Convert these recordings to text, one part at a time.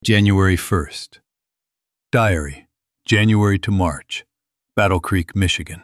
January 1st. Diary, January to March, Battle Creek, Michigan.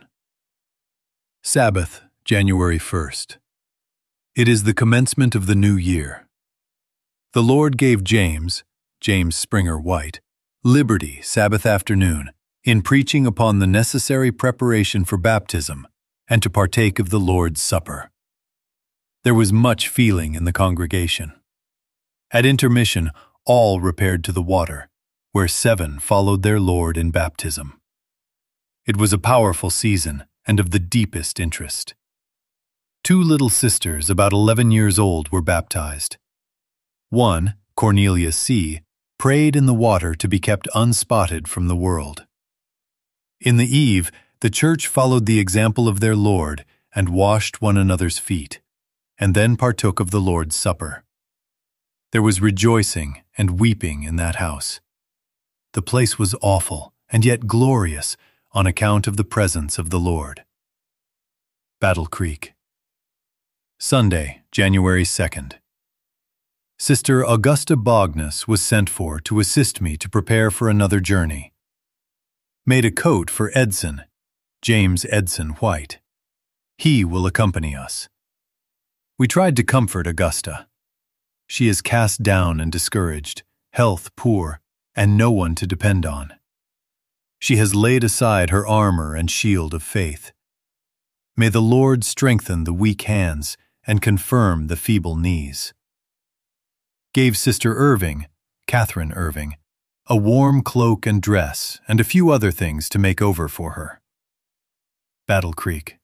Sabbath, January 1st. It is the commencement of the new year. The Lord gave James Springer White, liberty Sabbath afternoon in preaching upon the necessary preparation for baptism and to partake of the Lord's Supper. There was much feeling in the congregation. At intermission, all repaired to the water, where 7 followed their Lord in baptism. It was a powerful season and of the deepest interest. 2 little sisters about 11 years old were baptized. One, Cornelia C., prayed in the water to be kept unspotted from the world. In the eve, the church followed the example of their Lord and washed one another's feet, and then partook of the Lord's Supper. There was rejoicing and weeping in that house. The place was awful and yet glorious on account of the presence of the Lord. Battle Creek. Sunday, January 2nd. Sister Augusta Bognes was sent for to assist me to prepare for another journey. Made a coat for Edson, James Edson White. He will accompany us. We tried to comfort Augusta. She is cast down and discouraged, health poor, and no one to depend on. She has laid aside her armor and shield of faith. May the Lord strengthen the weak hands and confirm the feeble knees. Gave Sister Irving, Catherine Irving, a warm cloak and dress and a few other things to make over for her. Battle Creek.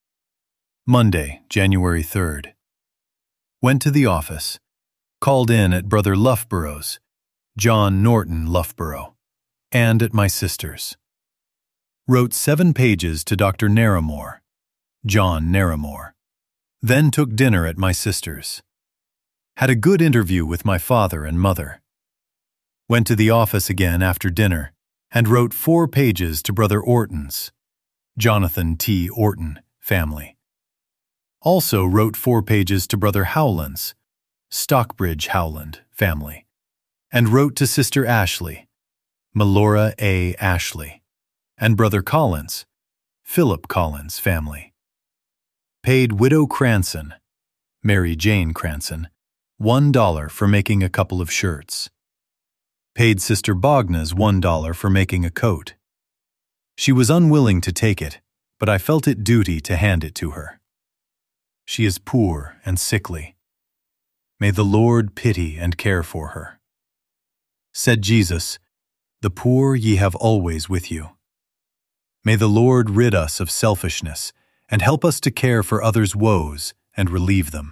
Monday, January 3rd. Went to the office. Called in at Brother Loughborough's, John Norton Loughborough, and at my sister's. Wrote 7 pages to Dr. Narramore, John Narramore. Then took dinner at my sister's. Had a good interview with my father and mother. Went to the office again after dinner and wrote 4 pages to Brother Orton's, Jonathan T. Orton family. Also wrote 4 pages to Brother Howland's, Stockbridge Howland family, and wrote to Sister Ashley, Melora A. Ashley, and Brother Collins, Philip Collins family. Paid Widow Cranson, Mary Jane Cranson, $1 for making a couple of shirts. Paid Sister Bognes $1 for making a coat. She was unwilling to take it, but I felt it duty to hand it to her. She is poor and sickly. May the Lord pity and care for her. Said Jesus, "The poor ye have always with you." May the Lord rid us of selfishness and help us to care for others' woes and relieve them.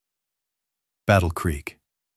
Battle Creek.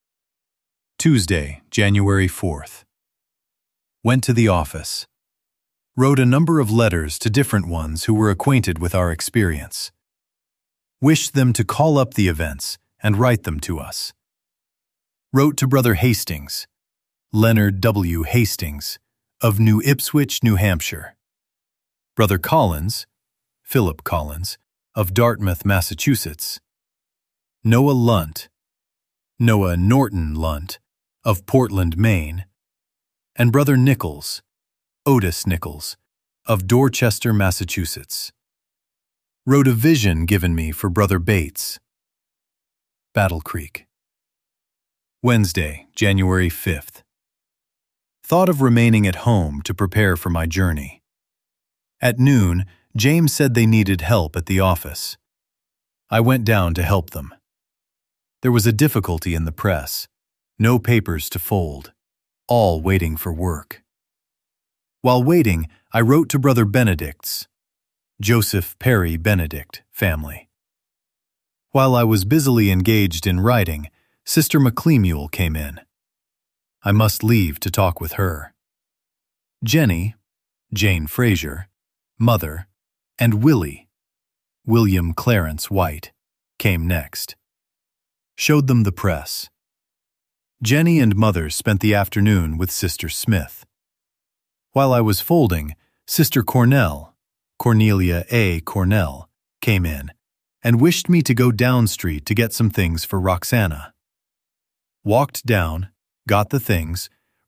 Tuesday, January 4th. Went to the office. Wrote a number of letters to different ones who were acquainted with our experience. Wished them to call up the events and write them to us. Wrote to Brother Hastings, Leonard W. Hastings, of New Ipswich, New Hampshire. Brother Collins, Philip Collins, of Dartmouth, Massachusetts. Noah Lunt, Noah Norton Lunt, of Portland, Maine. And Brother Nichols, Otis Nichols, of Dorchester, Massachusetts. Wrote a vision given me for Brother Bates. Battle Creek. Wednesday, January 5th. Thought of remaining at home to prepare for my journey. At noon, James said they needed help at the office. I went down to help them. There was a difficulty in the press. No papers to fold. All waiting for work. While waiting, I wrote to Brother Benedict's, Joseph Perry Benedict family. While I was busily engaged in writing, Sister McLeamule came in. I must leave to talk with her. Jenny, Jane Fraser, Mother, and Willie, William Clarence White, came next. Showed them the press. Jenny and Mother spent the afternoon with Sister Smith. While I was folding, Sister Cornell, Cornelia A. Cornell, came in and wished me to go down street to get some things for Roxana. Walked down, got the things,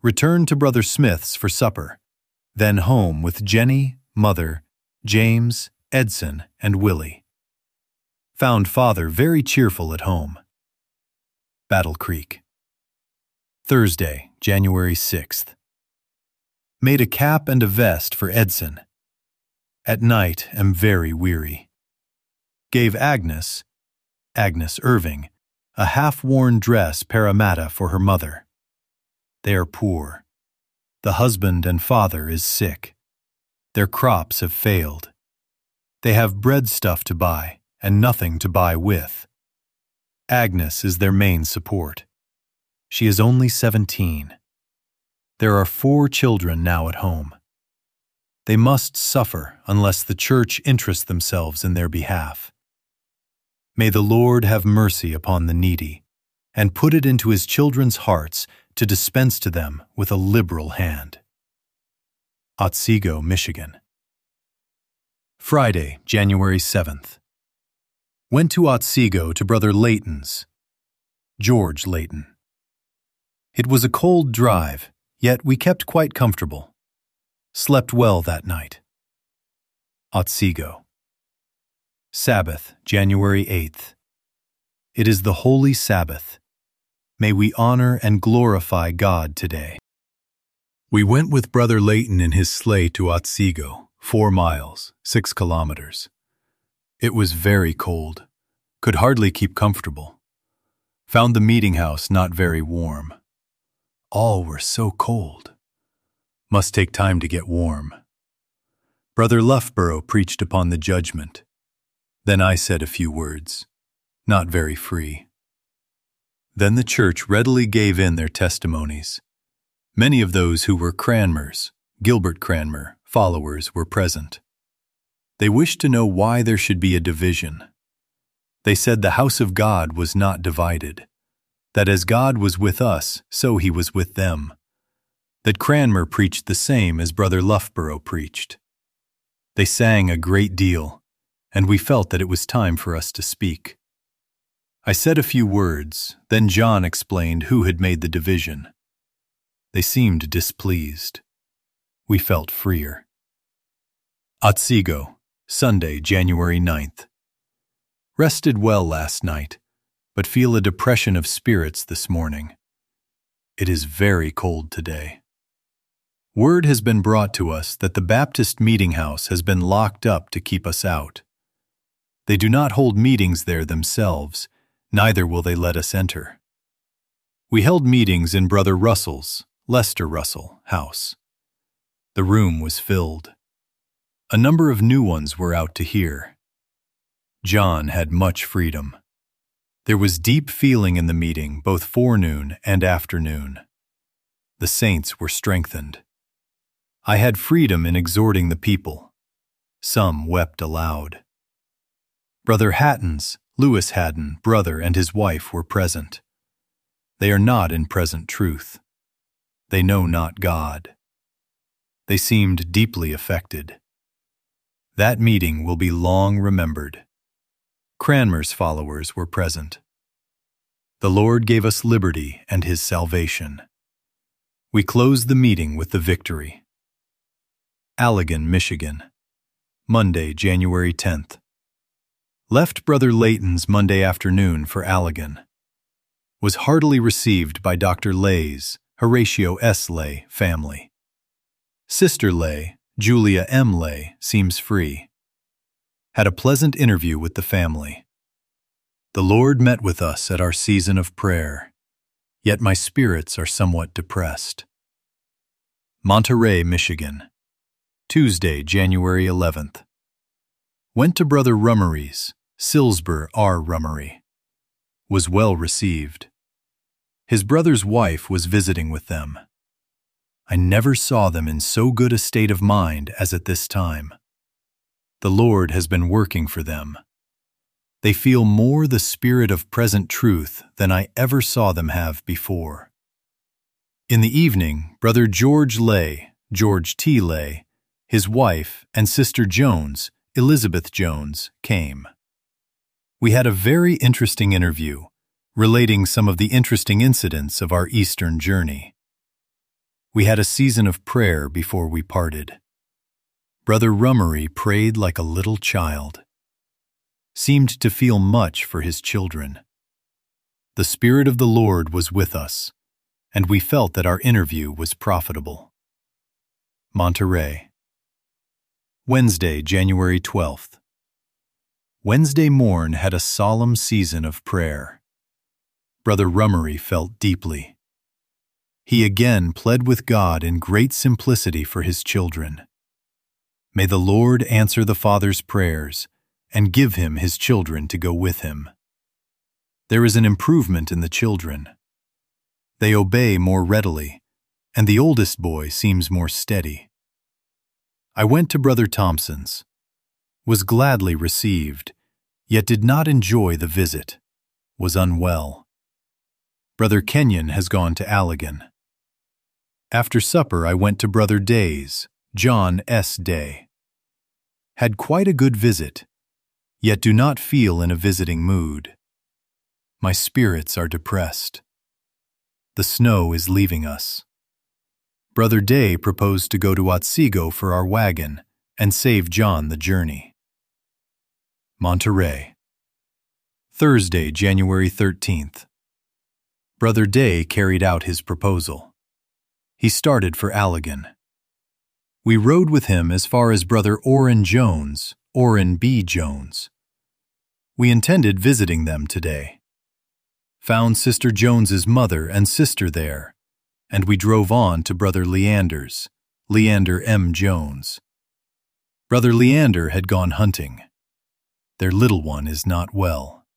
Returned to Brother Smith's for supper, then home with Jenny, Mother, James, Edson, and Willie. Found Father very cheerful at home. Battle Creek. Thursday, January 6th. Made a cap and a vest for Edson. At night am very weary. Gave Agnes Irving, a half-worn dress Parramatta for her mother. They are poor. The husband and father is sick. Their crops have failed. They have bread stuff to buy and nothing to buy with. Agnes is their main support. She is only 17. There are 4 children now at home. They must suffer unless the church interests themselves in their behalf. May the Lord have mercy upon the needy, and put it into his children's hearts to dispense to them with a liberal hand. Otsego, Michigan. Friday, January 7th. Went to Otsego to Brother Layton's, George Layton. It was a cold drive, yet we kept quite comfortable. Slept well that night. Otsego. Sabbath, January 8th. It is the Holy Sabbath. May we honor and glorify God today. We went with Brother Layton in his sleigh to Otsego, 4 miles, 6 kilometers. It was very cold. Could hardly keep comfortable. Found the meeting house not very warm. All were so cold. Must take time to get warm. Brother Loughborough preached upon the judgment. Then I said a few words, not very free. Then the church readily gave in their testimonies. Many of those who were Cranmers, Gilbert Cranmer, followers were present. They wished to know why there should be a division. They said the house of God was not divided, that as God was with us, so he was with them, that Cranmer preached the same as Brother Loughborough preached. They sang a great deal, and we felt that it was time for us to speak. I said a few words, then John explained who had made the division. They seemed displeased. We felt freer. Otsego, Sunday, January 9th. Rested well last night, but feel a depression of spirits this morning. It is very cold today. Word has been brought to us that the Baptist meeting house has been locked up to keep us out. They do not hold meetings there themselves, neither will they let us enter. We held meetings in Brother Russell's, Lester Russell, house. The room was filled. A number of new ones were out to hear. John had much freedom. There was deep feeling in the meeting, both forenoon and afternoon. The saints were strengthened. I had freedom in exhorting the people. Some wept aloud. Brother Hatton's, Lewis Haddon, brother, and his wife were present. They are not in present truth. They know not God. They seemed deeply affected. That meeting will be long remembered. Cranmer's followers were present. The Lord gave us liberty and his salvation. We closed the meeting with the victory. Allegan, Michigan. Monday, January 10th. Left Brother Layton's Monday afternoon for Allegan. Was heartily received by Dr. Lay's, Horatio S. Lay, family. Sister Lay, Julia M. Lay, seems free. Had a pleasant interview with the family. The Lord met with us at our season of prayer, yet my spirits are somewhat depressed. Monterey, Michigan. Tuesday, January 11th. Went to Brother Rummery's, Silsber R. Rummery. Was well received. His brother's wife was visiting with them. I never saw them in so good a state of mind as at this time. The Lord has been working for them. They feel more the spirit of present truth than I ever saw them have before. In the evening, Brother George Lay, George T. Lay, his wife, and Sister Jones, Elizabeth Jones, came. We had a very interesting interview, relating some of the interesting incidents of our Eastern journey. We had a season of prayer before we parted. Brother Rummery prayed like a little child, seemed to feel much for his children. The Spirit of the Lord was with us, and we felt that our interview was profitable. Monterey. Wednesday, January 12th. Wednesday morn had a solemn season of prayer. Brother Rummery felt deeply. He again pled with God in great simplicity for his children. May the Lord answer the Father's prayers and give him his children to go with him. There is an improvement in the children. They obey more readily, and the oldest boy seems more steady. I went to Brother Thompson's, was gladly received, yet did not enjoy the visit, was unwell. Brother Kenyon has gone to Allegan. After supper I went to Brother Day's, John S. Day. Had quite a good visit, yet do not feel in a visiting mood. My spirits are depressed. The snow is leaving us. Brother Day proposed to go to Otsego for our wagon and save John the journey. Monterey. Thursday, January 13th. Brother Day carried out his proposal. He started for Allegan. We rode with him as far as Brother Orrin Jones, Orrin B. Jones. We intended visiting them today. Found Sister Jones's mother and sister there, and we drove on to Brother Leander's, Leander M. Jones. Brother Leander had gone hunting. Their little one is not well.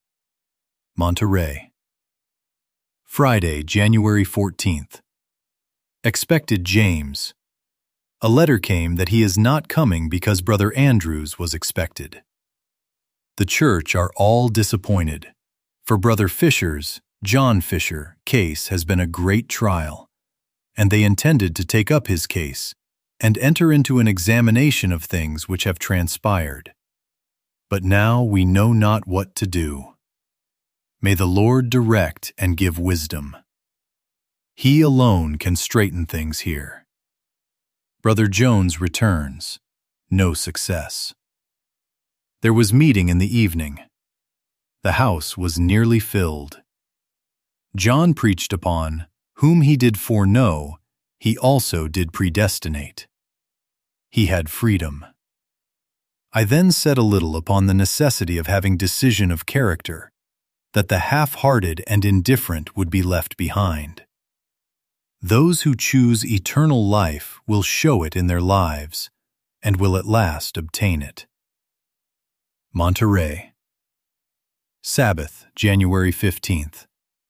Monterey. Friday, January 14th. Expected James. A letter came that he is not coming because Brother Andrews was expected. The church are all disappointed. For Brother Fisher's, John Fisher, case has been a great trial, and they intended to take up his case and enter into an examination of things which have transpired. But now we know not what to do. May the Lord direct and give wisdom. He alone can straighten things here. Brother Jones returns. No success. There was meeting in the evening. The house was nearly filled. John preached upon, whom he did foreknow, he also did predestinate. He had freedom. I then said a little upon the necessity of having decision of character, that the half-hearted and indifferent would be left behind. Those who choose eternal life will show it in their lives, and will at last obtain it. Monterey. Sabbath, January 15th.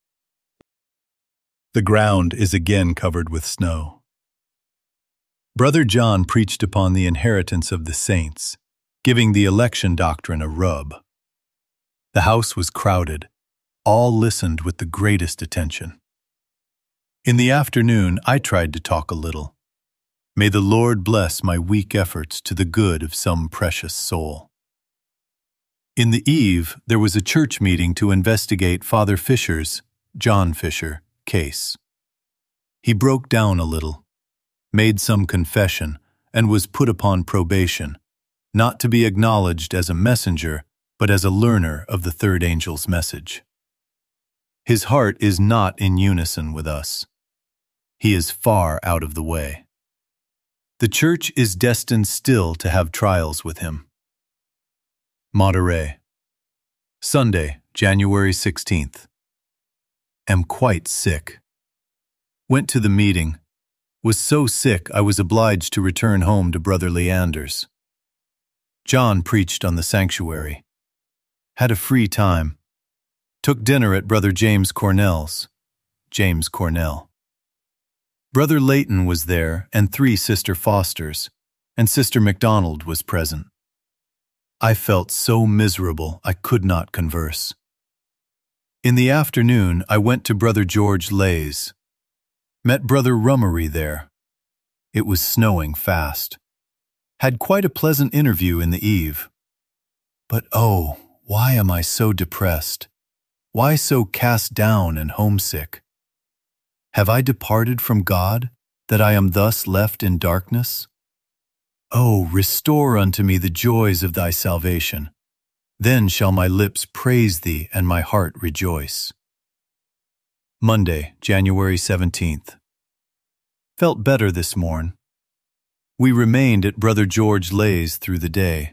The ground is again covered with snow. Brother John preached upon the inheritance of the saints, giving the election doctrine a rub. The house was crowded. All listened with the greatest attention. In the afternoon, I tried to talk a little. May the Lord bless my weak efforts to the good of some precious soul. In the eve, there was a church meeting to investigate Father Fisher's, John Fisher, case. He broke down a little, made some confession, and was put upon probation, not to be acknowledged as a messenger, but as a learner of the third angel's message. His heart is not in unison with us. He is far out of the way. The church is destined still to have trials with him. Monterey. Sunday, January 16th. Am quite sick. Went to the meeting. Was so sick I was obliged to return home to Brother Leander's. John preached on the sanctuary. Had a free time. Took dinner at Brother James Cornell's. James Cornell. Brother Layton was there and 3 Sister Fosters, and Sister MacDonald was present. I felt so miserable I could not converse. In the afternoon I went to Brother George Lay's. Met Brother Rummery there. It was snowing fast. Had quite a pleasant interview in the eve. But oh, why am I so depressed? Why so cast down and homesick? Have I departed from God, that I am thus left in darkness? Oh, restore unto me the joys of thy salvation. Then shall my lips praise thee and my heart rejoice. Monday, January 17th. Felt better this morn. We remained at Brother George Lay's through the day.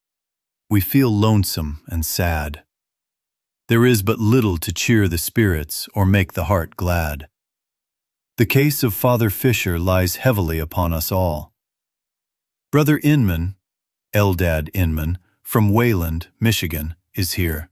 We feel lonesome and sad. There is but little to cheer the spirits or make the heart glad. The case of Father Fisher lies heavily upon us all. Brother Inman, Eldad Inman, from Wayland, Michigan, is here.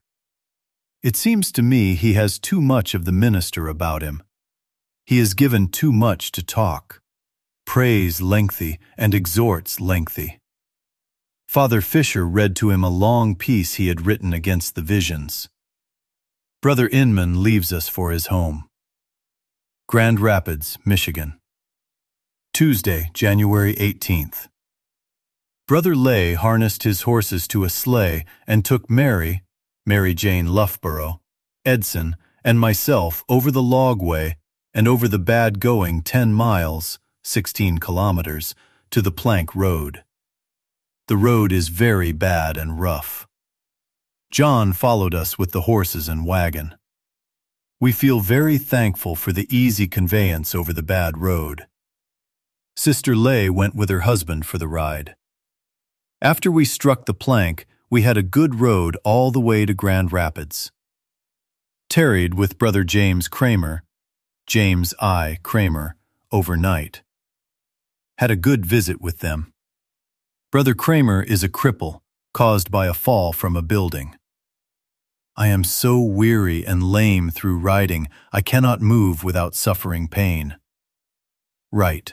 It seems to me he has too much of the minister about him. He is given too much to talk, prays lengthy and exhorts lengthy. Father Fisher read to him a long piece he had written against the visions. Brother Inman leaves us for his home. Grand Rapids, Michigan. Tuesday, January 18th. Brother Lay harnessed his horses to a sleigh and took Mary Jane Loughborough, Edson, and myself over the logway and over the bad-going 10 miles, 16 kilometers, to the plank road. The road is very bad and rough. John followed us with the horses and wagon. We feel very thankful for the easy conveyance over the bad road. Sister Lay went with her husband for the ride. After we struck the plank, we had a good road all the way to Grand Rapids. Tarried with Brother James Kramer, James I. Kramer, overnight. Had a good visit with them. Brother Kramer is a cripple, caused by a fall from a building. I am so weary and lame through riding, I cannot move without suffering pain. Right.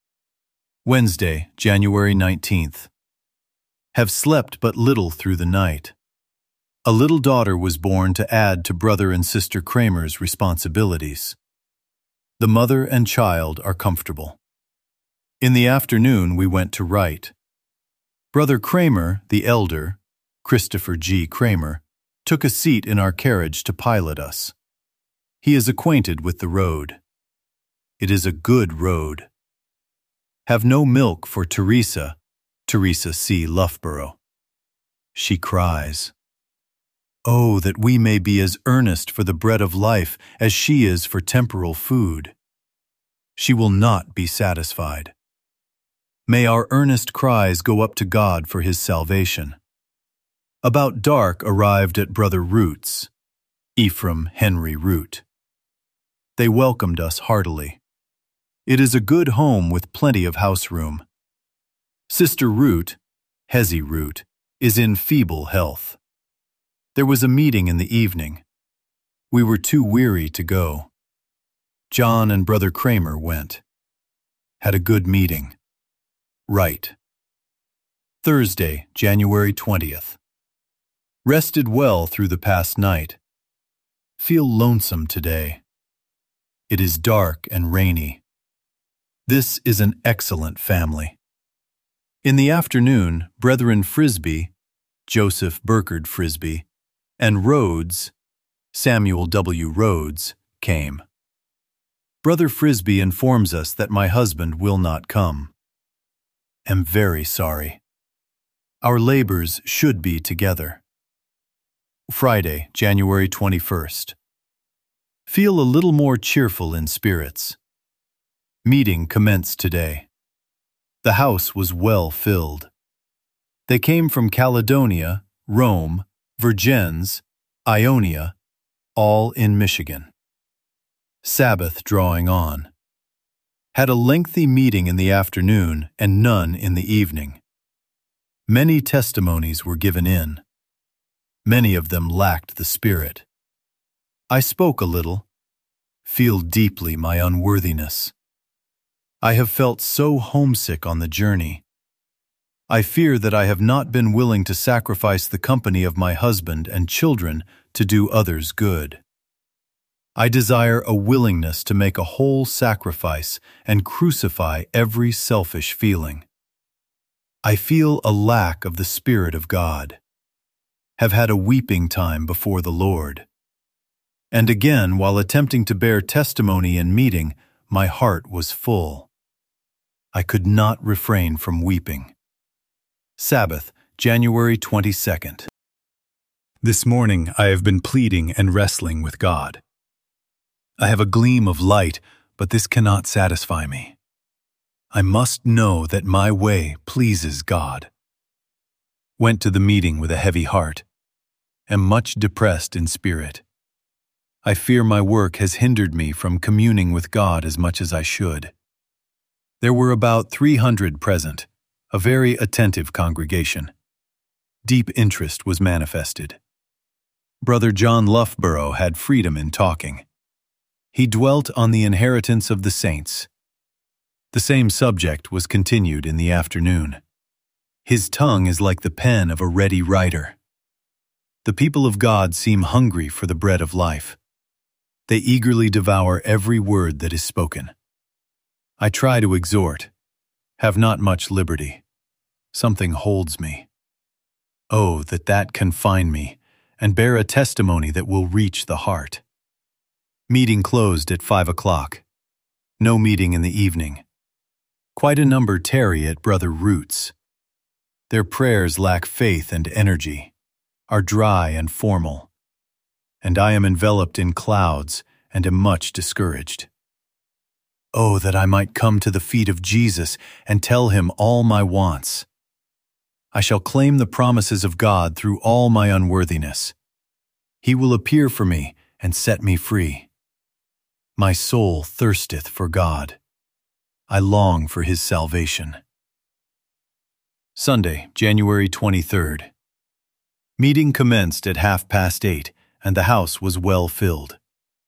Wednesday, January 19th. Have slept but little through the night. A little daughter was born to add to Brother and Sister Kramer's responsibilities. The mother and child are comfortable. In the afternoon we went to write. Brother Kramer, the elder, Christopher G. Kramer, took a seat in our carriage to pilot us. He is acquainted with the road. It is a good road. Have no milk for Teresa C. Loughborough. She cries. Oh, that we may be as earnest for the bread of life as she is for temporal food. She will not be satisfied. May our earnest cries go up to God for his salvation. About dark arrived at Brother Root's, Ephraim Henry Root. They welcomed us heartily. It is a good home with plenty of house room. Sister Root, Hezzy Root, is in feeble health. There was a meeting in the evening. We were too weary to go. John and Brother Kramer went. Had a good meeting. Right. Thursday, January 20th. Rested well through the past night. Feel lonesome today. It is dark and rainy. This is an excellent family. In the afternoon, Brethren Frisbee, Joseph Burkard Frisbee, and Rhodes, Samuel W. Rhodes, came. Brother Frisbee informs us that my husband will not come. Am very sorry. Our labors should be together. Friday, January 21st. Feel a little more cheerful in spirits. Meeting commenced today. The house was well filled. They came from Caledonia, Rome, Vergennes, Ionia, all in Michigan. Sabbath drawing on. Had a lengthy meeting in the afternoon and none in the evening. Many testimonies were given in. Many of them lacked the Spirit. I spoke a little, feel deeply my unworthiness. I have felt so homesick on the journey. I fear that I have not been willing to sacrifice the company of my husband and children to do others good. I desire a willingness to make a whole sacrifice and crucify every selfish feeling. I feel a lack of the Spirit of God. Have had a weeping time before the Lord. And again, while attempting to bear testimony in meeting, my heart was full. I could not refrain from weeping. Sabbath, January 22nd. This morning I have been pleading and wrestling with God. I have a gleam of light, but this cannot satisfy me. I must know that my way pleases God. Went to the meeting with a heavy heart. Am much depressed in spirit. I fear my work has hindered me from communing with God as much as I should. There were about 300 present, a very attentive congregation. Deep interest was manifested. Brother John Loughborough had freedom in talking. He dwelt on the inheritance of the saints. The same subject was continued in the afternoon. His tongue is like the pen of a ready writer. The people of God seem hungry for the bread of life. They eagerly devour every word that is spoken. I try to exhort, have not much liberty. Something holds me. Oh, that confine me, and bear a testimony that will reach the heart. Meeting closed at 5 o'clock. No meeting in the evening. Quite a number tarry at Brother Root's. Their prayers lack faith and energy, are dry and formal, and I am enveloped in clouds and am much discouraged. Oh, that I might come to the feet of Jesus and tell him all my wants. I shall claim the promises of God through all my unworthiness. He will appear for me and set me free. My soul thirsteth for God. I long for his salvation. Sunday, January 23rd. Meeting commenced at 8:30, and the house was well filled.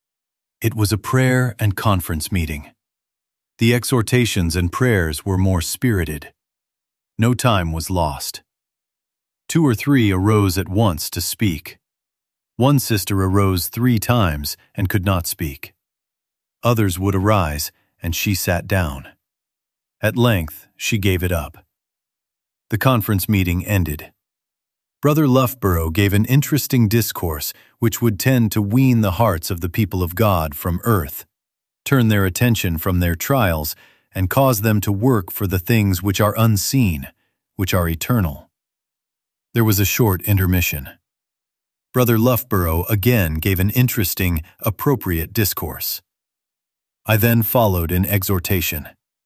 It was a prayer and conference meeting. The exhortations and prayers were more spirited. No time was lost. 2 or 3 arose at once to speak. One sister arose 3 times and could not speak. Others would arise, and she sat down. At length, she gave it up. The conference meeting ended. Brother Loughborough gave an interesting discourse which would tend to wean the hearts of the people of God from earth, turn their attention from their trials, and cause them to work for the things which are unseen, which are eternal. There was a short intermission. Brother Loughborough again gave an interesting, appropriate discourse. I then followed in exhortation.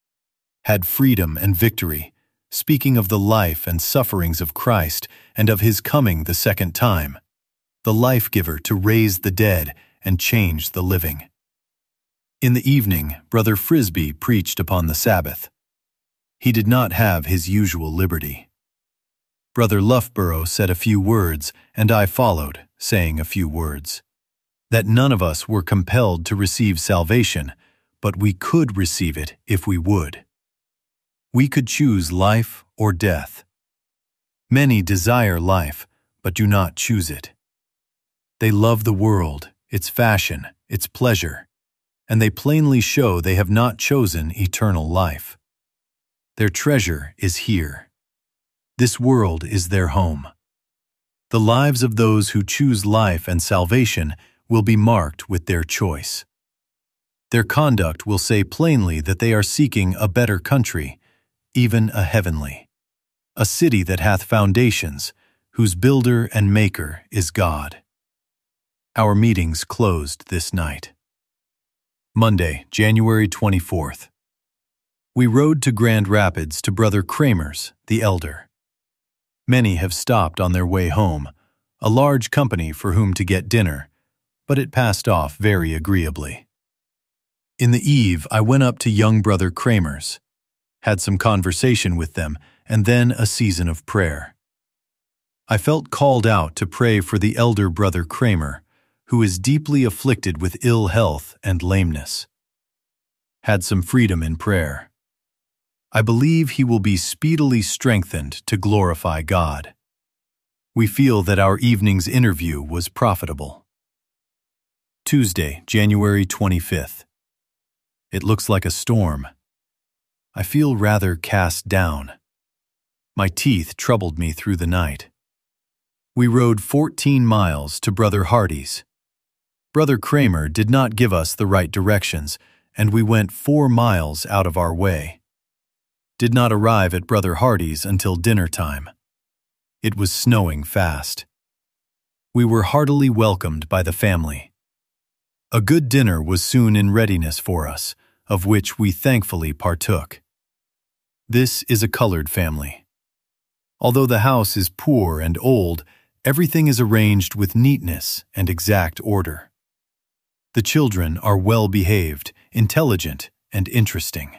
Had freedom and victory, speaking of the life and sufferings of Christ and of his coming the second time, the life-giver to raise the dead and change the living. In the evening, Brother Frisbee preached upon the Sabbath. He did not have his usual liberty. Brother Loughborough said a few words, and I followed, saying a few words. That none of us were compelled to receive salvation, but we could receive it if we would. We could choose life or death. Many desire life, but do not choose it. They love the world, its fashion, its pleasure, and they plainly show they have not chosen eternal life. Their treasure is here. This world is their home. The lives of those who choose life and salvation will be marked with their choice. Their conduct will say plainly that they are seeking a better country, even a heavenly, a city that hath foundations, whose builder and maker is God. Our meetings closed this night. Monday, January 24th. We rode to Grand Rapids to Brother Kramer's, the elder. Many have stopped on their way home, a large company for whom to get dinner, but it passed off very agreeably. In the eve, I went up to young Brother Kramer's, had some conversation with them, and then a season of prayer. I felt called out to pray for the elder Brother Kramer, who is deeply afflicted with ill health and lameness. Had some freedom in prayer. I believe he will be speedily strengthened to glorify God. We feel that our evening's interview was profitable. Tuesday, January 25th. It looks like a storm. I feel rather cast down. My teeth troubled me through the night. We rode 14 miles to Brother Hardy's. Brother Kramer did not give us the right directions, and we went 4 miles out of our way. did not arrive at Brother Hardy's until dinner time. It was snowing fast. We were heartily welcomed by the family. A good dinner was soon in readiness for us, of which we thankfully partook. This is a colored family. Although the house is poor and old, everything is arranged with neatness and exact order. The children are well behaved, intelligent, and interesting.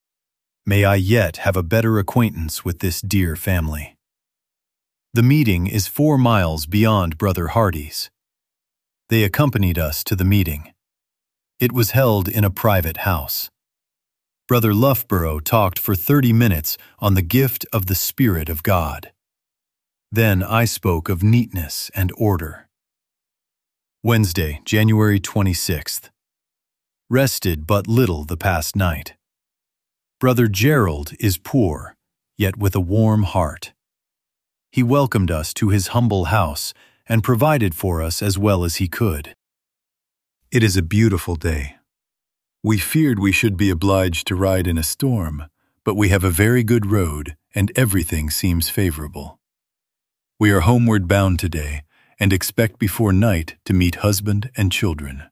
May I yet have a better acquaintance with this dear family. The meeting is 4 miles beyond Brother Hardy's. They accompanied us to the meeting. It was held in a private house. Brother Loughborough talked for 30 minutes on the gift of the Spirit of God. Then I spoke of neatness and order. Wednesday, January 26th. Rested but little the past night. Brother Gerald is poor, yet with a warm heart. He welcomed us to his humble house and provided for us as well as he could. It is a beautiful day. We feared we should be obliged to ride in a storm, but we have a very good road and everything seems favorable. We are homeward bound today and expect before night to meet husband and children.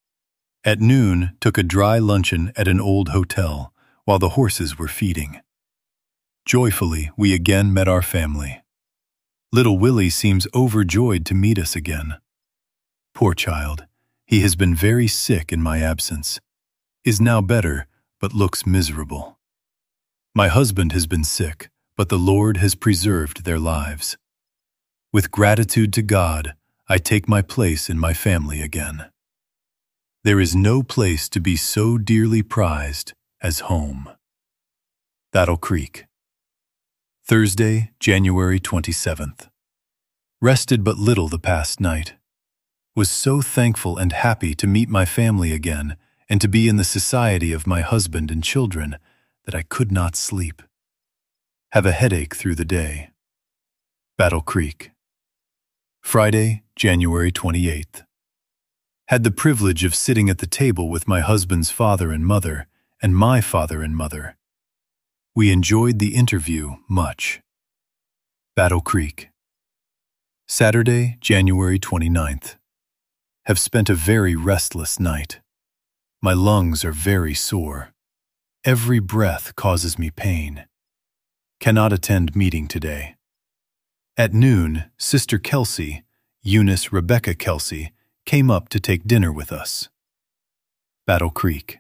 At noon, took a dry luncheon at an old hotel while the horses were feeding. Joyfully, we again met our family. Little Willie seems overjoyed to meet us again. Poor child, he has been very sick in my absence, is now better, but looks miserable. My husband has been sick, but the Lord has preserved their lives. With gratitude to God, I take my place in my family again. There is no place to be so dearly prized as home. Battle Creek. Thursday, January 27th. Rested but little the past night. Was so thankful and happy to meet my family again and to be in the society of my husband and children that I could not sleep. Have a headache through the day. Battle Creek. Friday, January 28th. Had the privilege of sitting at the table with my husband's father and mother and my father and mother. We enjoyed the interview much. Battle Creek. Saturday, January 29th. Have spent a very restless night. My lungs are very sore. Every breath causes me pain. Cannot attend meeting today. At noon, Sister Kelsey, Eunice Rebecca Kelsey, came up to take dinner with us. Battle Creek.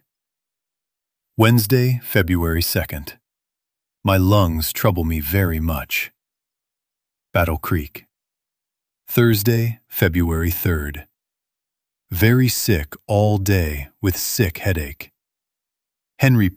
Wednesday, February 2nd. My lungs trouble me very much. Battle Creek. Thursday, February 3rd. Very sick all day with sick headache. Henry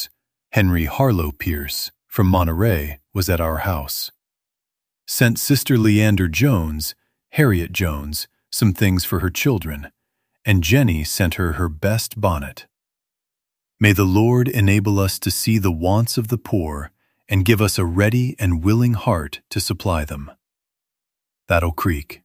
Harlow Pierce, from Monterey, was at our house. Sent Sister Leander Jones, Harriet Jones, some things for her children, and Jenny sent her her best bonnet. May the Lord enable us to see the wants of the poor and give us a ready and willing heart to supply them. Battle Creek.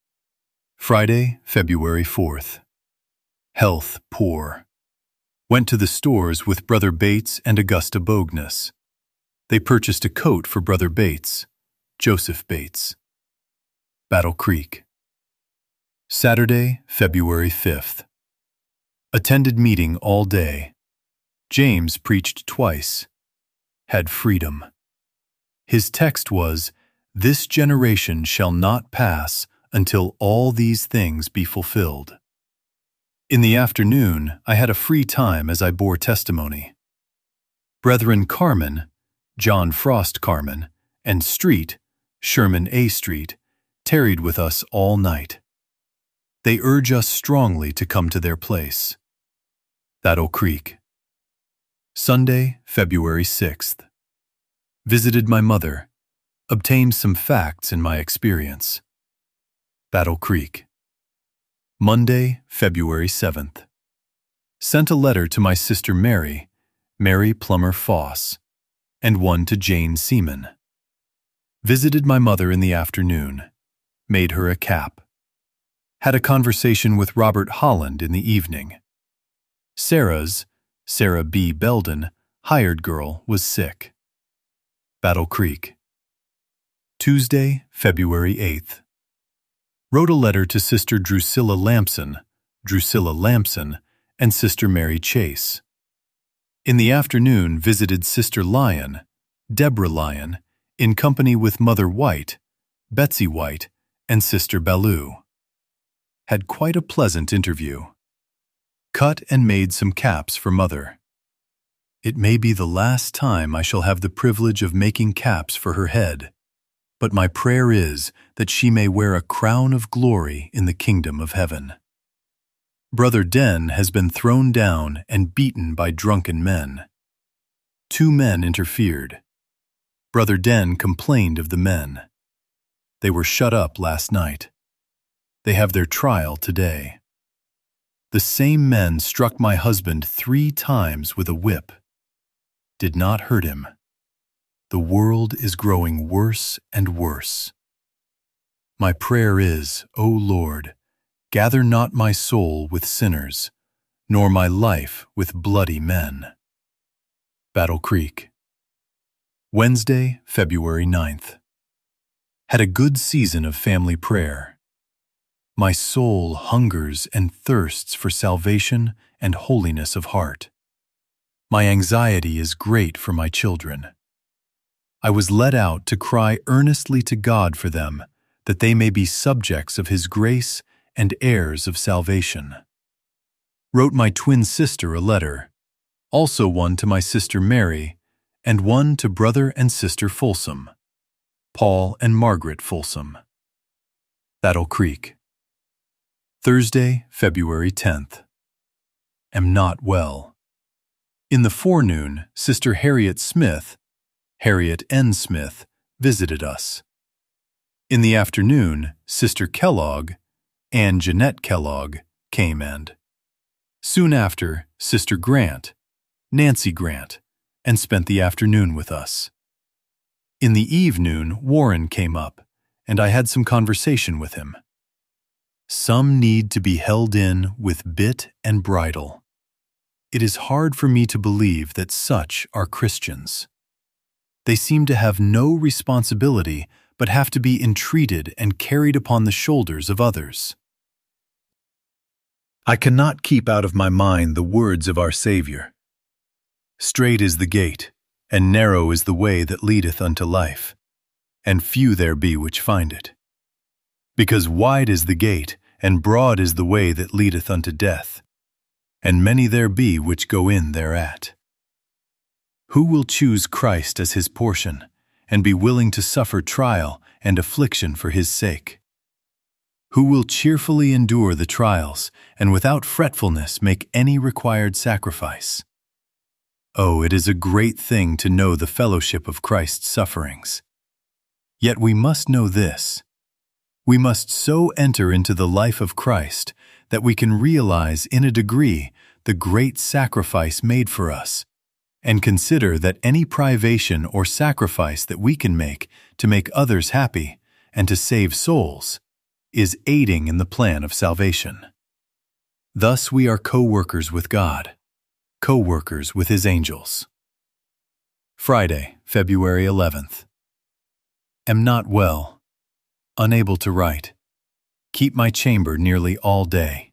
Friday, February 4th. Health poor. Went to the stores with Brother Bates and Augusta Bogness. They purchased a coat for Brother Bates, Joseph Bates. Battle Creek. Saturday, February 5th. Attended meeting all day. James preached twice. Had freedom. His text was, "This generation shall not pass until all these things be fulfilled." In the afternoon, I had a free time as I bore testimony. Brethren Carmen, John Frost Carmen, and Street, Sherman A. Street, tarried with us all night. They urge us strongly to come to their place. Battle Creek. Sunday, February 6th. Visited my mother. Obtained some facts in my experience. Battle Creek. Monday, February 7th. Sent a letter to my sister Mary Plummer Foss, and one to Jane Seaman. Visited my mother in the afternoon. Made her a cap. Had a conversation with Robert Holland in the evening. Sarah B. Belden, hired girl, was sick. Battle Creek. Tuesday, February 8th. Wrote a letter to Sister Drusilla Lampson, and Sister Mary Chase. In the afternoon visited Sister Lyon, Deborah Lyon, in company with Mother White, Betsy White, and Sister Ballou. Had quite a pleasant interview. Cut and made some caps for Mother. It may be the last time I shall have the privilege of making caps for her head, but my prayer is that she may wear a crown of glory in the kingdom of heaven. Brother Den has been thrown down and beaten by drunken men. 2 men interfered. Brother Den complained of the men. They were shut up last night. They have their trial today. The same men struck my husband 3 times with a whip. Did not hurt him. The world is growing worse and worse. My prayer is, O Lord, gather not my soul with sinners, nor my life with bloody men. Battle Creek. Wednesday, February 9th. Had a good season of family prayer. My soul hungers and thirsts for salvation and holiness of heart. My anxiety is great for my children. I was led out to cry earnestly to God for them, that they may be subjects of His grace and heirs of salvation. Wrote my twin sister a letter, also one to my sister Mary, and one to Brother and Sister Folsom, Paul and Margaret Folsom. Battle Creek. Thursday, February 10th. Am not well. In the forenoon, Sister Harriet N. Smith, visited us. In the afternoon, Sister Kellogg, Ann Jeanette Kellogg, came and, soon after, Sister Grant, Nancy Grant, and spent the afternoon with us. In the evening, Warren came up, and I had some conversation with him. Some need to be held in with bit and bridle. It is hard for me to believe that such are Christians. They seem to have no responsibility but have to be entreated and carried upon the shoulders of others. I cannot keep out of my mind the words of our Savior. Strait is the gate, and narrow is the way that leadeth unto life, and few there be which find it. Because wide is the gate, and broad is the way that leadeth unto death, and many there be which go in thereat. Who will choose Christ as his portion, and be willing to suffer trial and affliction for his sake? Who will cheerfully endure the trials, and without fretfulness make any required sacrifice? Oh, it is a great thing to know the fellowship of Christ's sufferings. Yet we must know this. We must so enter into the life of Christ that we can realize in a degree the great sacrifice made for us, and consider that any privation or sacrifice that we can make to make others happy and to save souls is aiding in the plan of salvation. Thus we are co-workers with God, co-workers with His angels. Friday, February 11th. Am not well, unable to write. Keep my chamber nearly all day.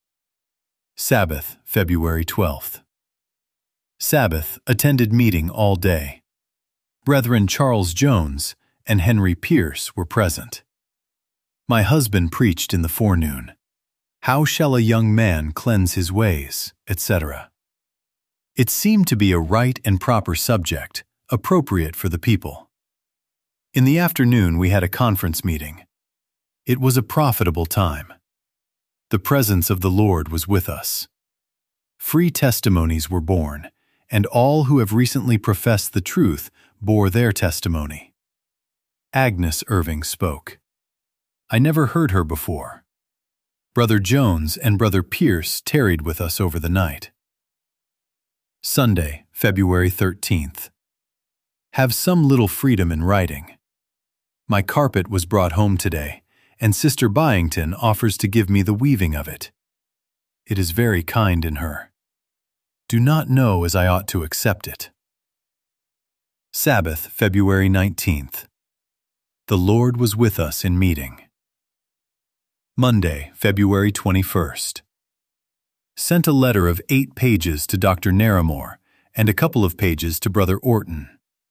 Sabbath, February 12th. Sabbath, attended meeting all day. Brethren Charles Jones and Henry Pierce were present. My husband preached in the forenoon. How shall a young man cleanse his ways, etc. It seemed to be a right and proper subject, appropriate for the people. In the afternoon we had a conference meeting. It was a profitable time. The presence of the Lord was with us. Free testimonies were borne, and all who have recently professed the truth bore their testimony. Agnes Irving spoke. I never heard her before. Brother Jones and Brother Pierce tarried with us over the night. Sunday, February 13th. Have some little freedom in writing. My carpet was brought home today, and Sister Byington offers to give me the weaving of it. It is very kind in her. Do not know as I ought to accept it. Sabbath, February 19th. The Lord was with us in meeting. Monday, February 21st. Sent a letter of 8 pages to Dr. Naramore and a couple of pages to Brother Orton.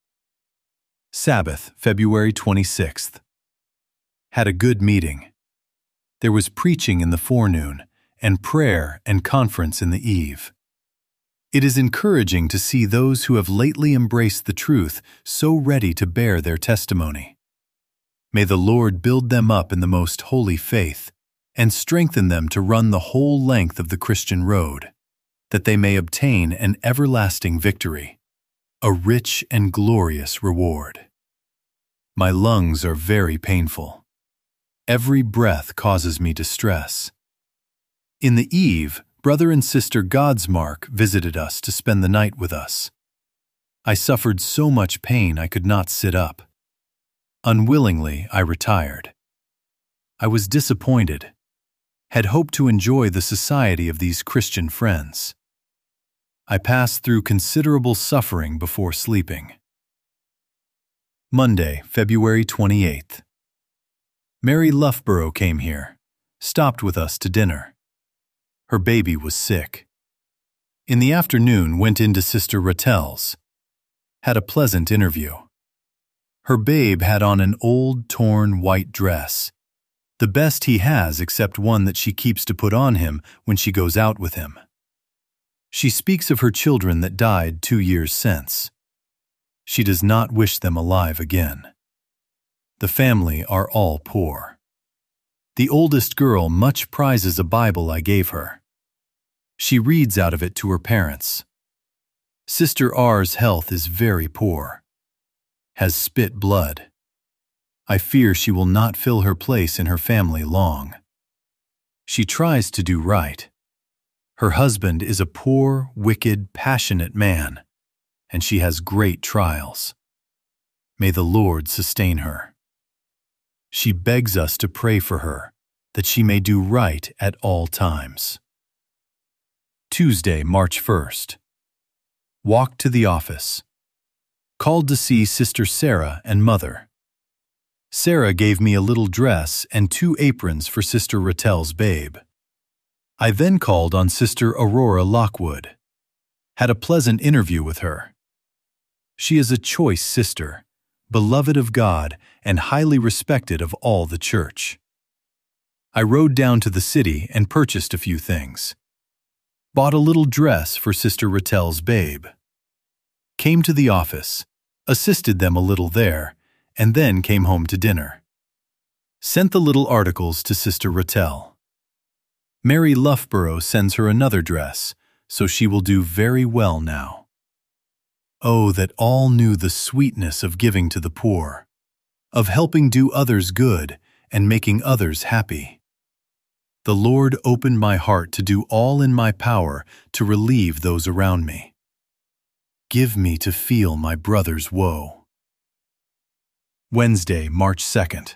Sabbath, February 26th. Had a good meeting. There was preaching in the forenoon and prayer and conference in the eve. It is encouraging to see those who have lately embraced the truth so ready to bear their testimony. May the Lord build them up in the most holy faith and strengthen them to run the whole length of the Christian road, that they may obtain an everlasting victory, a rich and glorious reward. My lungs are very painful. Every breath causes me distress. In the eve, Brother and Sister Godsmark visited us to spend the night with us. I suffered so much pain I could not sit up. Unwillingly, I retired. I was disappointed, had hoped to enjoy the society of these Christian friends. I passed through considerable suffering before sleeping. Monday, February 28th. Mary Loughborough came here, stopped with us to dinner. Her baby was sick. In the afternoon, went into Sister Rattel's. Had a pleasant interview. Her babe had on an old, torn white dress, the best he has except one that she keeps to put on him when she goes out with him. She speaks of her children that died 2 years since. She does not wish them alive again. The family are all poor. The oldest girl much prizes a Bible I gave her. She reads out of it to her parents. Sister R's health is very poor. Has spit blood. I fear she will not fill her place in her family long. She tries to do right. Her husband is a poor, wicked, passionate man, and she has great trials. May the Lord sustain her. She begs us to pray for her, that she may do right at all times. Tuesday, March 1st. Walked to the office. Called to see Sister Sarah and Mother. Sarah gave me a little dress and 2 aprons for Sister Rattel's babe. I then called on Sister Aurora Lockwood. Had a pleasant interview with her. She is a choice sister, beloved of God and highly respected of all the church. I rode down to the city and purchased a few things. Bought a little dress for Sister Rattel's babe. Came to the office, assisted them a little there, and then came home to dinner. Sent the little articles to Sister Rattel. Mary Loughborough sends her another dress, so she will do very well now. Oh, that all knew the sweetness of giving to the poor, of helping do others good and making others happy. The Lord opened my heart to do all in my power to relieve those around me. Give me to feel my brother's woe. Wednesday, March 2nd.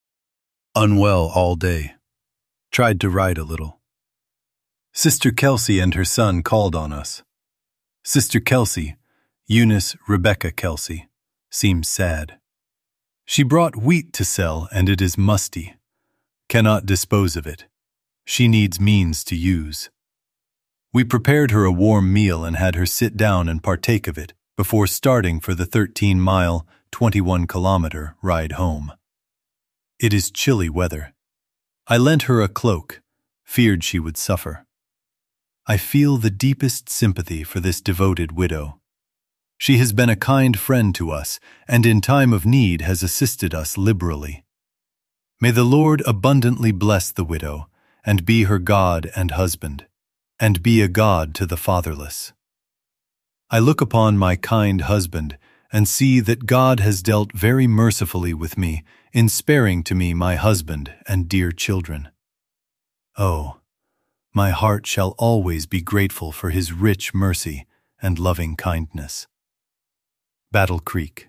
Unwell all day. Tried to write a little. Sister Kelsey and her son called on us. Sister Kelsey, Eunice Rebecca Kelsey, seems sad. She brought wheat to sell and it is musty. Cannot dispose of it. She needs means to use. We prepared her a warm meal and had her sit down and partake of it before starting for the 13-mile, 21-kilometer ride home. It is chilly weather. I lent her a cloak, feared she would suffer. I feel the deepest sympathy for this devoted widow. She has been a kind friend to us and in time of need has assisted us liberally. May the Lord abundantly bless the widow and be her God and husband, and be a God to the fatherless. I look upon my kind husband and see that God has dealt very mercifully with me in sparing to me my husband and dear children. Oh, my heart shall always be grateful for his rich mercy and loving kindness. Battle Creek.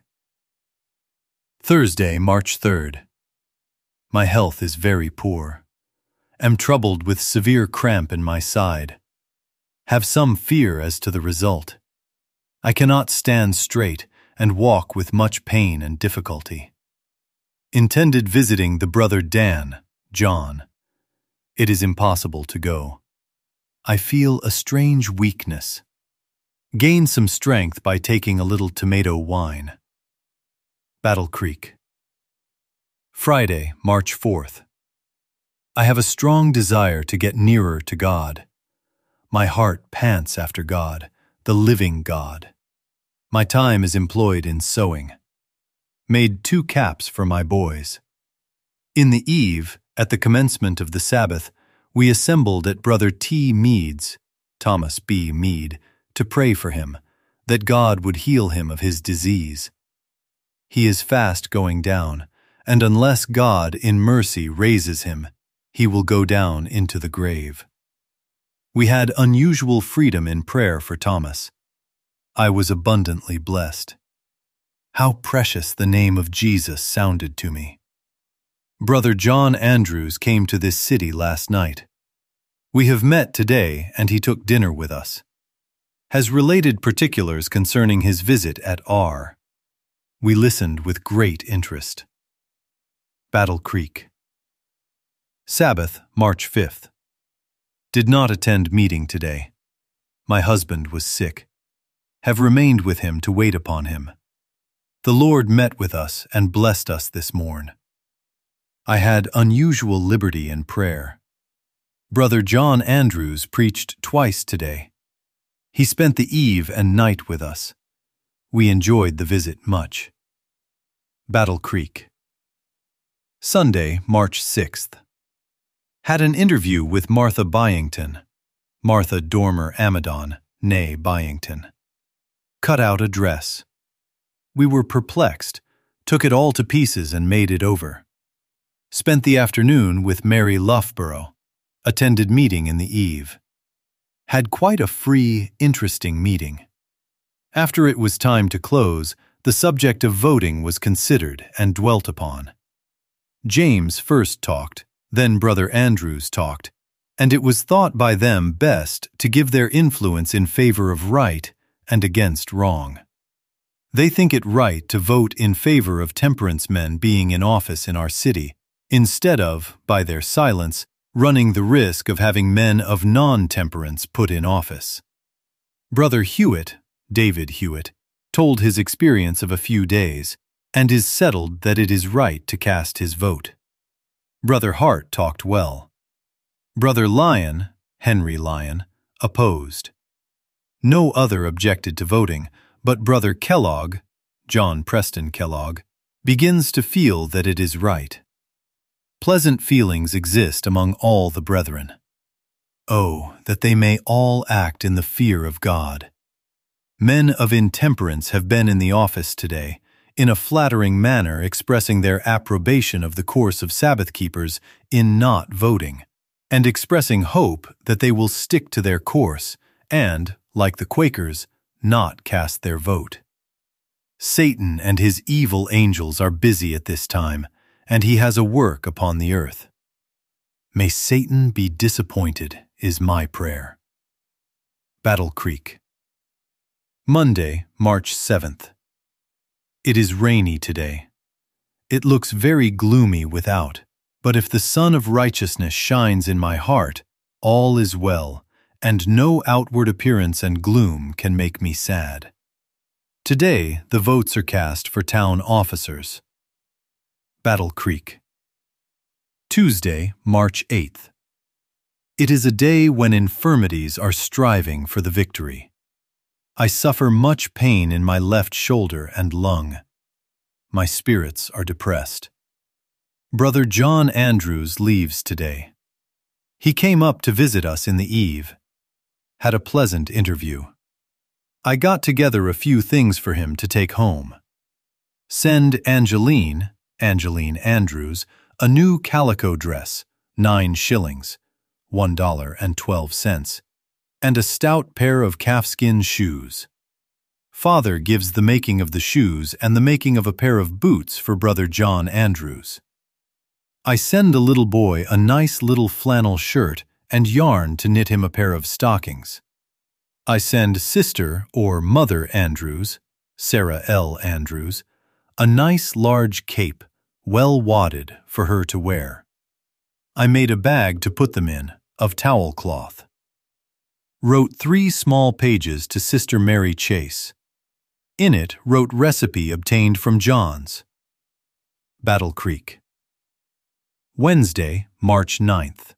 Thursday, March 3rd. My health is very poor. Am troubled with severe cramp in my side. Have some fear as to the result. I cannot stand straight and walk with much pain and difficulty. Intended visiting the brother Dan, John. It is impossible to go. I feel a strange weakness. Gain some strength by taking a little tomato wine. Battle Creek. Friday, March 4th. I have a strong desire to get nearer to God. My heart pants after God, the living God. My time is employed in sewing. Made 2 caps for my boys. In the eve, at the commencement of the Sabbath, we assembled at Brother T. Mead's, Thomas B. Mead, to pray for him, that God would heal him of his disease. He is fast going down, and unless God in mercy raises him, he will go down into the grave. We had unusual freedom in prayer for Thomas. I was abundantly blessed. How precious the name of Jesus sounded to me. Brother John Andrews came to this city last night. We have met today, and he took dinner with us. Has related particulars concerning his visit at R. We listened with great interest. Battle Creek. Sabbath, March 5th. Did not attend meeting today. My husband was sick. Have remained with him to wait upon him. The Lord met with us and blessed us this morn. I had unusual liberty in prayer. Brother John Andrews preached twice today. He spent the eve and night with us. We enjoyed the visit much. Battle Creek. Sunday, March 6th. Had an interview with Martha Byington, Martha Dormer Amadon, née Byington. Cut out a dress. We were perplexed, took it all to pieces and made it over. Spent the afternoon with Mary Loughborough, attended meeting in the eve. Had quite a free, interesting meeting. After it was time to close, the subject of voting was considered and dwelt upon. James first talked, then Brother Andrews talked, and it was thought by them best to give their influence in favor of right and against wrong. They think it right to vote in favor of temperance men being in office in our city, instead of, by their silence, running the risk of having men of non-temperance put in office. Brother Hewitt, David Hewitt, told his experience of a few days, and is settled that it is right to cast his vote. Brother Hart talked well. Brother Lyon, Henry Lyon, opposed. No other objected to voting, but Brother Kellogg, John Preston Kellogg, begins to feel that it is right. Pleasant feelings exist among all the brethren. Oh, that they may all act in the fear of God. Men of intemperance have been in the office today, in a flattering manner expressing their approbation of the course of Sabbath keepers in not voting, and expressing hope that they will stick to their course and, like the Quakers, not cast their vote. Satan and his evil angels are busy at this time, and he has a work upon the earth. May Satan be disappointed, is my prayer. Battle Creek. Monday, March 7th. It is rainy today. It looks very gloomy without, but if the sun of righteousness shines in my heart, all is well, and no outward appearance and gloom can make me sad. Today, the votes are cast for town officers. Battle Creek. Tuesday, March 8th. It is a day when infirmities are striving for the victory. I suffer much pain in my left shoulder and lung. My spirits are depressed. Brother John Andrews leaves today. He came up to visit us in the eve. Had a pleasant interview. I got together a few things for him to take home. Send Angeline Andrews, a new calico dress, 9 shillings, $1.12, and a stout pair of calfskin shoes. Father gives the making of the shoes and the making of a pair of boots for Brother John Andrews. I send the little boy a nice little flannel shirt and yarn to knit him a pair of stockings. I send Sister or Mother Andrews, Sarah L. Andrews, a nice large cape, well wadded, for her to wear. I made a bag to put them in, of towel cloth. Wrote 3 small pages to Sister Mary Chase. In it wrote recipe obtained from John's. Battle Creek. Wednesday, March 9th.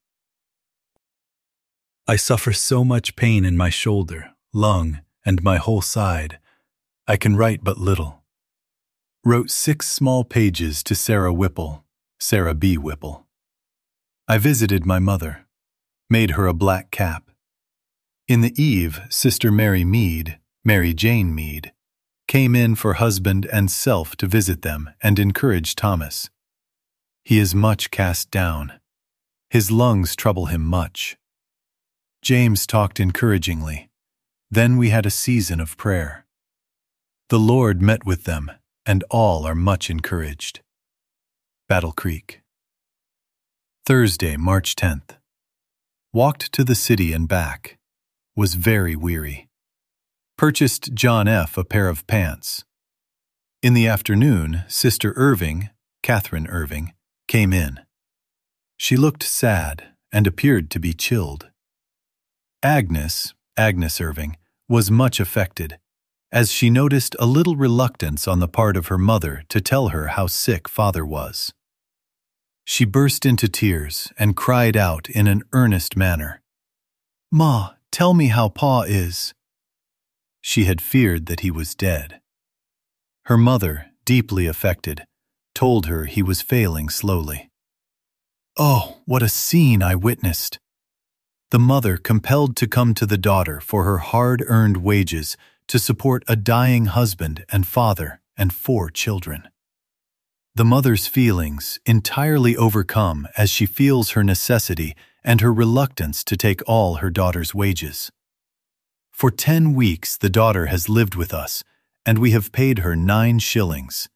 I suffer so much pain in my shoulder, lung, and my whole side. I can write but little. Wrote 6 small pages to Sarah Whipple, Sarah B. Whipple. I visited my mother, made her a black cap. In the eve, Sister Mary Mead, Mary Jane Mead, came in for husband and self to visit them and encourage Thomas. He is much cast down. His lungs trouble him much. James talked encouragingly. Then we had a season of prayer. The Lord met with them, and all are much encouraged. Battle Creek. Thursday, March 10th. Walked to the city and back. Was very weary. Purchased John F. a pair of pants. In the afternoon, Sister Irving, Catherine Irving, came in. She looked sad and appeared to be chilled. Agnes Irving, was much affected, as she noticed a little reluctance on the part of her mother to tell her how sick Father was. She burst into tears and cried out in an earnest manner, "Ma, tell me how Pa is." She had feared that he was dead. Her mother, deeply affected, told her he was failing slowly. Oh, what a scene I witnessed! The mother compelled to come to the daughter for her hard-earned wages to support a dying husband and father and 4 children. The mother's feelings entirely overcome as she feels her necessity and her reluctance to take all her daughter's wages. For 10 weeks the daughter has lived with us, and we have paid her 9 shillings,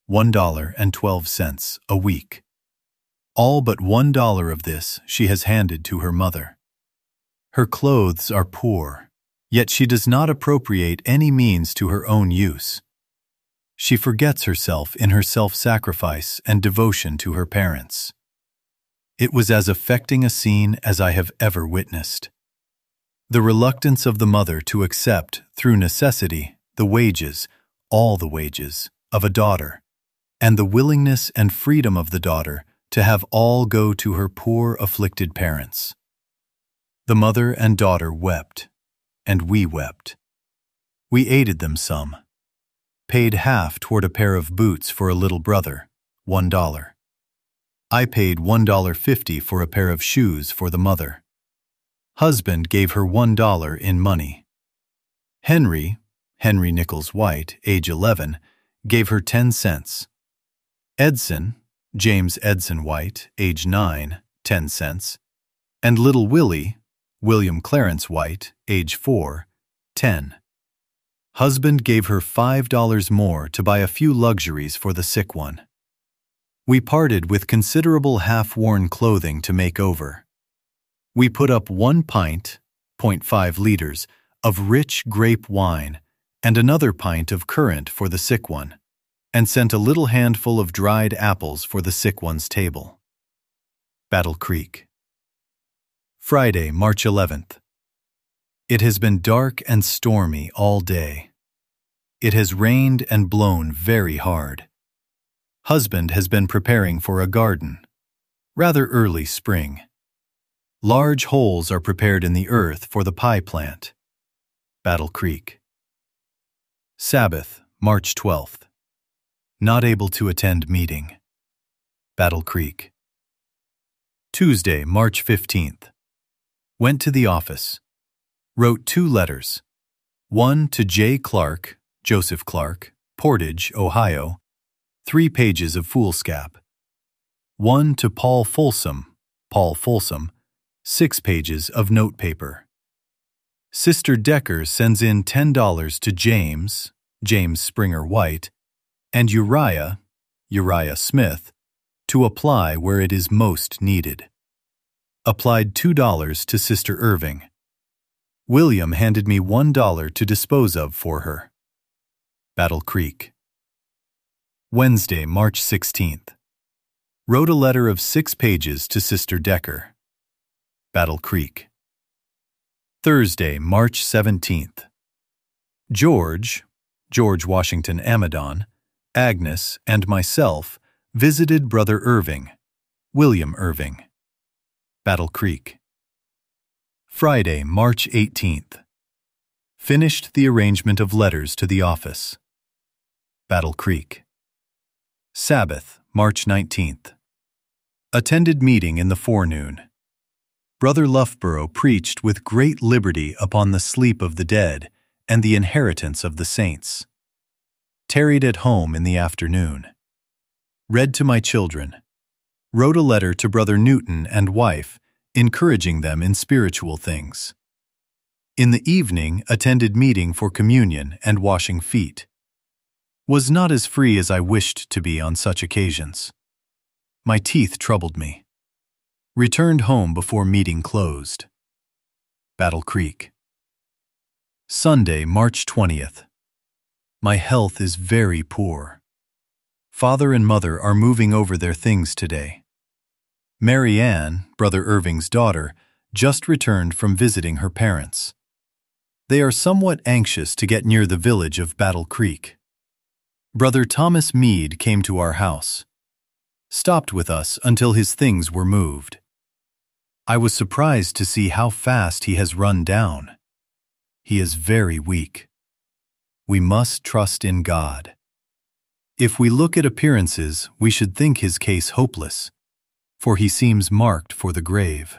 $1.12 a week. All but $1 of this she has handed to her mother. Her clothes are poor, yet she does not appropriate any means to her own use. She forgets herself in her self-sacrifice and devotion to her parents. It was as affecting a scene as I have ever witnessed. The reluctance of the mother to accept, through necessity, the wages, all the wages, of a daughter, and the willingness and freedom of the daughter to have all go to her poor, afflicted parents. The mother and daughter wept, and we wept. We aided them some. Paid half toward a pair of boots for a little brother, $1. I paid $1.50 for a pair of shoes for the mother. Husband gave her $1 in money. Henry Nichols White, age 11, gave her 10 cents. Edson, James Edson White, age 9, 10 cents. And little Willie, William Clarence White, age 4, 10. Husband gave her $5 more to buy a few luxuries for the sick one. We parted with considerable half-worn clothing to make over. We put up 1 pint, 0.5 liters, of rich grape wine and another pint of currant for the sick one, and sent a little handful of dried apples for the sick one's table. Battle Creek. Friday, March 11th. It has been dark and stormy all day. It has rained and blown very hard. Husband has been preparing for a garden. Rather early spring. Large holes are prepared in the earth for the pie plant. Battle Creek. Sabbath, March 12th. Not able to attend meeting. Battle Creek. Tuesday, March 15th. Went to the office. Wrote 2 letters. One to J. Clark, Joseph Clark, Portage, Ohio, 3 pages of foolscap. One to Paul Folsom, 6 pages of notepaper. Sister Decker sends in $10 to James Springer White, and Uriah Smith, to apply where it is most needed. Applied $2 to Sister Irving. William handed me $1 to dispose of for her. Battle Creek. Wednesday, March 16th. Wrote a letter of 6 pages to Sister Decker. Battle Creek. Thursday, March 17th. George Washington Amadon, Agnes, and myself visited Brother Irving, William Irving. Battle Creek. Friday, March 18th. Finished the arrangement of letters to the office. Battle Creek. Sabbath, March 19th. Attended meeting in the forenoon. Brother Loughborough preached with great liberty upon the sleep of the dead and the inheritance of the saints. Tarried at home in the afternoon. Read to my children. Wrote a letter to Brother Newton and wife, encouraging them in spiritual things. In the evening, attended meeting for communion and washing feet. Was not as free as I wished to be on such occasions. My teeth troubled me. Returned home before meeting closed. Battle Creek. Sunday, March 20th. My health is very poor. Father and mother are moving over their things today. Mary Ann, Brother Irving's daughter, just returned from visiting her parents. They are somewhat anxious to get near the village of Battle Creek. Brother Thomas Meade came to our house. Stopped with us until his things were moved. I was surprised to see how fast he has run down. He is very weak. We must trust in God. If we look at appearances, we should think his case hopeless, for he seems marked for the grave.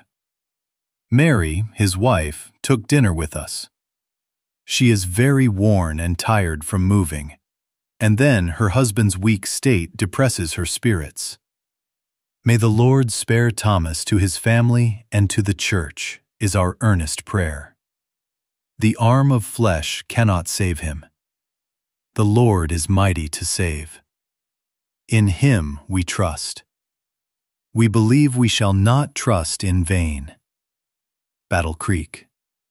Mary, his wife, took dinner with us. She is very worn and tired from moving, and then her husband's weak state depresses her spirits. May the Lord spare Thomas to his family and to the church, is our earnest prayer. The arm of flesh cannot save him. The Lord is mighty to save. In him we trust. We believe we shall not trust in vain. Battle Creek.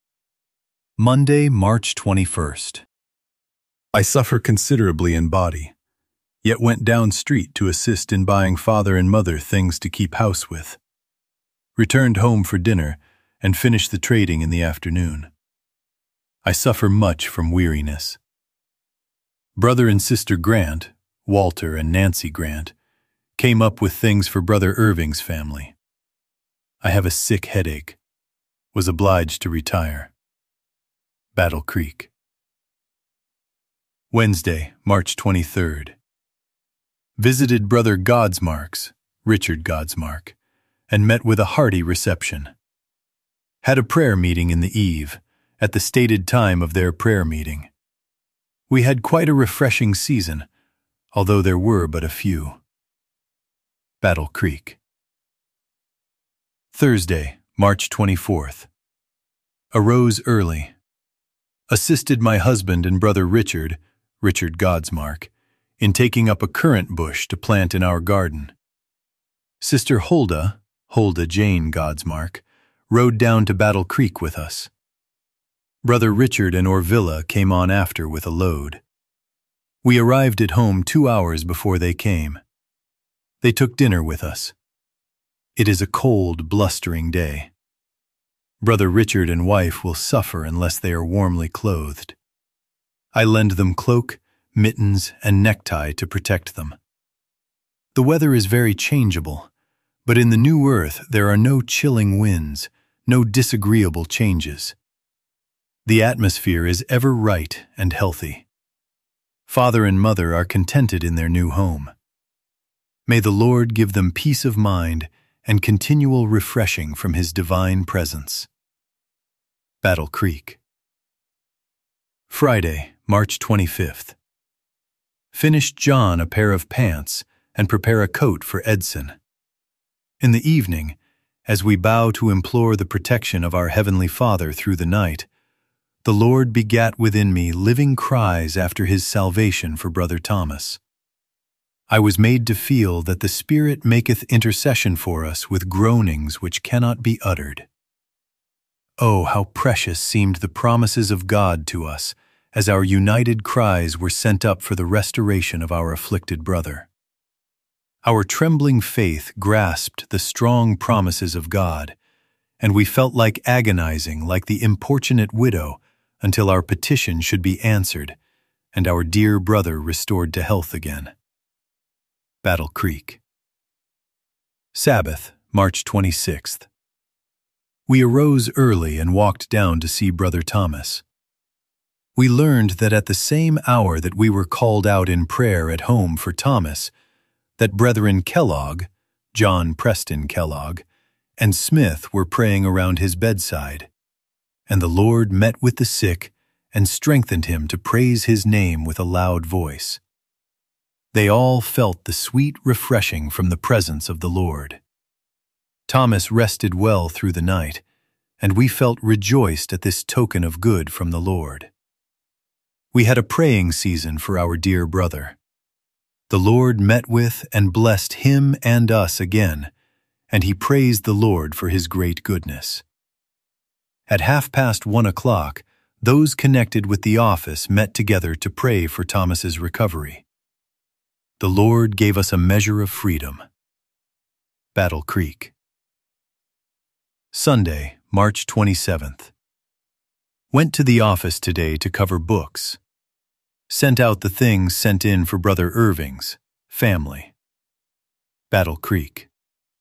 Monday, March 21st. I suffer considerably in body, yet went down street to assist in buying father and mother things to keep house with. Returned home for dinner and finished the trading in the afternoon. I suffer much from weariness. Brother and Sister Grant, Walter and Nancy Grant, came up with things for Brother Irving's family. I have a sick headache. Was obliged to retire. Battle Creek. Wednesday, March 23rd. Visited Brother Godsmarks, Richard Godsmark, and met with a hearty reception. Had a prayer meeting in the eve, at the stated time of their prayer meeting. We had quite a refreshing season, although there were but a few. Battle Creek. Thursday, March 24th. Arose early. Assisted my husband and Brother Richard Godsmark, in taking up a currant bush to plant in our garden. Sister Hulda Jane Godsmark, rode down to Battle Creek with us. Brother Richard and Orvilla came on after with a load. We arrived at home 2 hours before they came. They took dinner with us. It is a cold, blustering day. Brother Richard and wife will suffer unless they are warmly clothed. I lend them cloak, mittens, and necktie to protect them. The weather is very changeable, but in the new earth there are no chilling winds, no disagreeable changes. The atmosphere is ever right and healthy. Father and mother are contented in their new home. May the Lord give them peace of mind and continual refreshing from his divine presence. Battle Creek. Friday, March 25th. Finished John a pair of pants and prepare a coat for Edson. In the evening, as we bow to implore the protection of our Heavenly Father through the night, the Lord begat within me living cries after his salvation for Brother Thomas. I was made to feel that the Spirit maketh intercession for us with groanings which cannot be uttered. Oh, how precious seemed the promises of God to us, as our united cries were sent up for the restoration of our afflicted brother. Our trembling faith grasped the strong promises of God, and we felt like agonizing like the importunate widow until our petition should be answered and our dear brother restored to health again. Battle Creek. Sabbath, March 26th. We arose early and walked down to see Brother Thomas. We learned that at the same hour that we were called out in prayer at home for Thomas, that Brethren Kellogg, John Preston Kellogg, and Smith were praying around his bedside, and the Lord met with the sick and strengthened him to praise his name with a loud voice. They all felt the sweet refreshing from the presence of the Lord. Thomas rested well through the night, and we felt rejoiced at this token of good from the Lord. We had a praying season for our dear brother. The Lord met with and blessed him and us again, and he praised the Lord for his great goodness. At 1:30, those connected with the office met together to pray for Thomas's recovery. The Lord gave us a measure of freedom. Battle Creek. Sunday, March 27th. Went to the office today to cover books. Sent out the things sent in for Brother Irving's family. Battle Creek.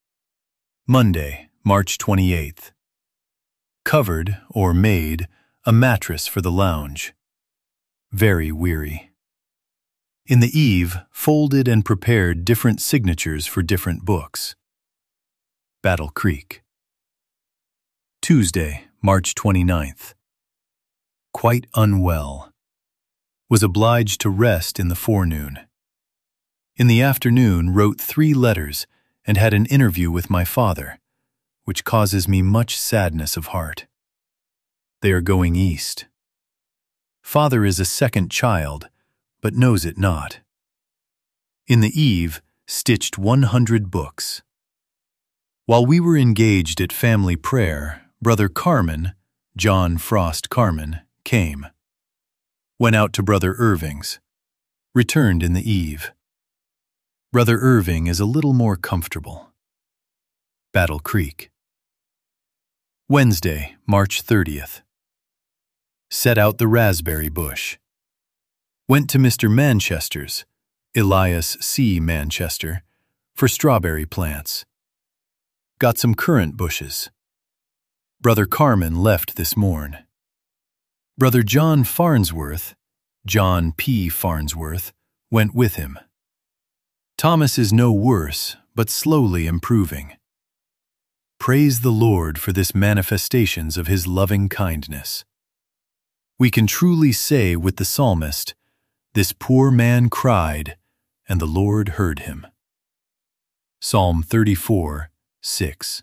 Monday, March 28th. Covered, or made, a mattress for the lounge. Very weary. In the eve, folded and prepared different signatures for different books. Battle Creek. Tuesday, March 29th. Quite unwell. Was obliged to rest in the forenoon. In the afternoon, wrote 3 letters and had an interview with my father, which causes me much sadness of heart. They are going east. Father is a second child, but knows it not. In the eve, stitched 100 books. While we were engaged at family prayer, Brother Carmen, John Frost Carmen, came. Went out to Brother Irving's. Returned in the eve. Brother Irving is a little more comfortable. Battle Creek. Wednesday, March 30th. Set out the raspberry bush. Went to Mr. Manchester's, Elias C. Manchester, for strawberry plants. Got some currant bushes. Brother Carmen left this morn. Brother John Farnsworth, John P. Farnsworth, went with him. Thomas is no worse, but slowly improving. Praise the Lord for this manifestations of his loving kindness. We can truly say with the psalmist, "This poor man cried, and the Lord heard him." Psalm 34:6.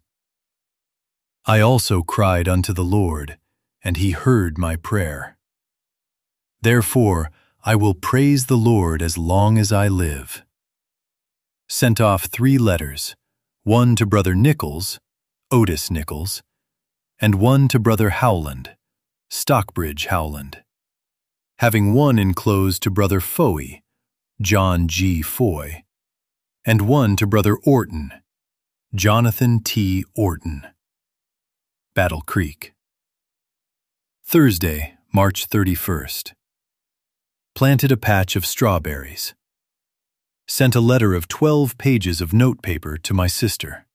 I also cried unto the Lord, and he heard my prayer. Therefore, I will praise the Lord as long as I live. Sent off 3 letters, one to Brother Nichols, Otis Nichols, and one to Brother Howland, Stockbridge Howland, having one enclosed to Brother Foy, John G. Foy, and one to Brother Orton, Jonathan T. Orton. Battle Creek. Thursday, March 31st. Planted a patch of strawberries. Sent a letter of 12 pages of notepaper to my sister.